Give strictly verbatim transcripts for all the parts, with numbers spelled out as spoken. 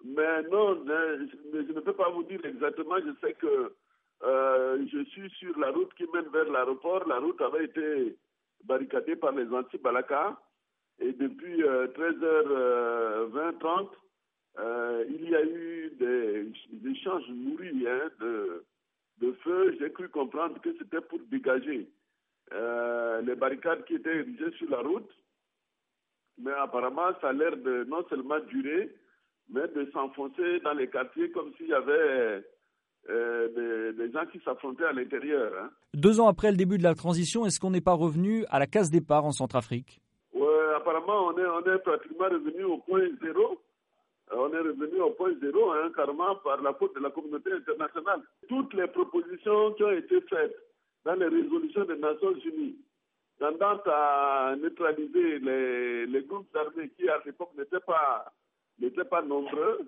Mais non, je, je ne peux pas vous dire exactement. Je sais que euh, je suis sur la route qui mène vers l'aéroport. La route avait été barricadée par les anti-Balaka. Et depuis euh, treize heures vingt trente, euh, il y a eu des, des échanges nourris hein, de, de feu. J'ai cru comprendre que c'était pour dégager euh, les barricades qui étaient érigées sur la route. Mais apparemment, ça a l'air de non seulement durer, mais de s'enfoncer dans les quartiers comme s'il y avait euh, des, des gens qui s'affrontaient à l'intérieur. Hein. Deux ans après le début de la transition, est-ce qu'on n'est pas revenu à la case départ en Centrafrique? Oui, apparemment, on est, on est pratiquement revenu au point zéro. On est revenu au point zéro, hein, carrément, par la faute de la communauté internationale. Toutes les propositions qui ont été faites dans les résolutions des Nations Unies, tendant à neutraliser les, les groupes armés qui, à l'époque, n'étaient pas, n'étaient pas nombreux,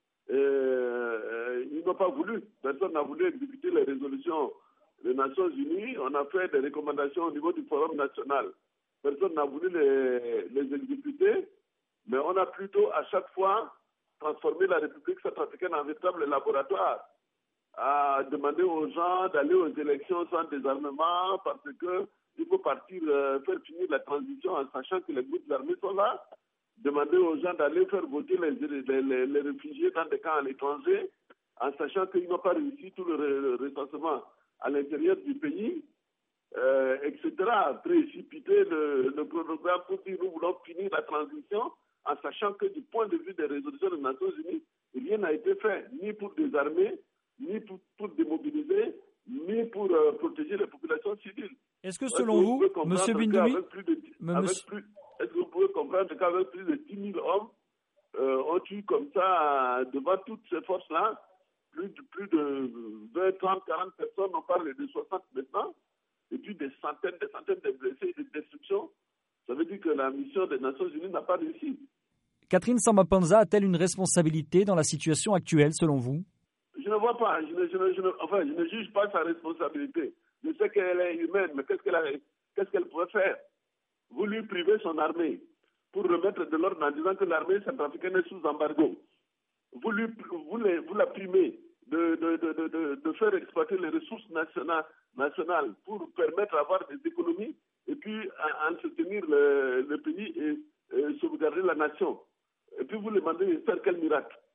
euh, ils n'ont pas voulu. Personne n'a voulu exécuter les résolutions des Nations Unies. On a fait des recommandations au niveau du Forum national. Personne n'a voulu les, les exécuter, mais on a plutôt à chaque fois transformé la République centrafricaine en véritable laboratoire, à demander aux gens d'aller aux élections sans désarmement parce que il faut partir euh, faire finir la transition en sachant que les groupes armés sont là, demander aux gens d'aller faire voter les, les, les, les réfugiés dans des camps à l'étranger en sachant qu'ils n'ont pas réussi tout le, le recensement à l'intérieur du pays. Euh, et cetera, précipiter le, le programme pour dire nous voulons finir la transition en sachant que du point de vue des résolutions des Nations Unies, rien n'a été fait, ni pour désarmer, ni pour, pour démobiliser, ni pour euh, protéger les populations civiles. Est-ce que selon vous, M. Bindoumi, est-ce que vous pouvez comprendre qu'avec plus de dix mille hommes, euh, on tue comme ça, devant toutes ces forces-là, plus de, plus de vingt, trente, quarante personnes, on parle de soixante maintenant, et puis des centaines, des centaines de blessés et de destructions, ça veut dire que la mission des Nations Unies n'a pas réussi. Catherine Samba-Panza a-t-elle une responsabilité dans la situation actuelle, selon vous? Je ne vois pas, je ne, je ne, je ne, enfin, je ne juge pas sa responsabilité. Je sais qu'elle est humaine, mais qu'est-ce qu'elle, a, qu'est-ce qu'elle pourrait faire? Vous lui privez son armée pour remettre de l'ordre en disant que l'armée centrafricaine est sous embargo. Vous, lui, vous, les, vous la primez de, de, de, de, de faire exploiter les ressources nationales, nationales pour permettre d'avoir des économies et puis entretenir le, le pays et, et sauvegarder la nation. Et puis vous lui demandez de faire quel miracle?